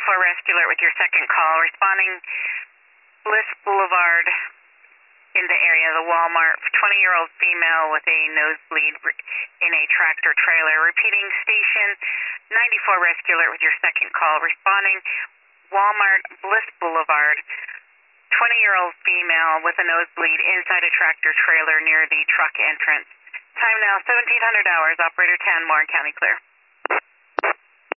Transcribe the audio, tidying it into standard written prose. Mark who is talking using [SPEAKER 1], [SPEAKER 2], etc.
[SPEAKER 1] Rescue Alert with your second call. Responding Bliss Boulevard in the area of the Walmart. 20-year-old female with a nosebleed in a tractor trailer. Repeating station 94 Rescue Alert with your second call. Responding Walmart Bliss Boulevard. 20-year-old female with a nosebleed inside a tractor trailer near the truck entrance. Time now 1700 hours. Operator 10, Warren County clear.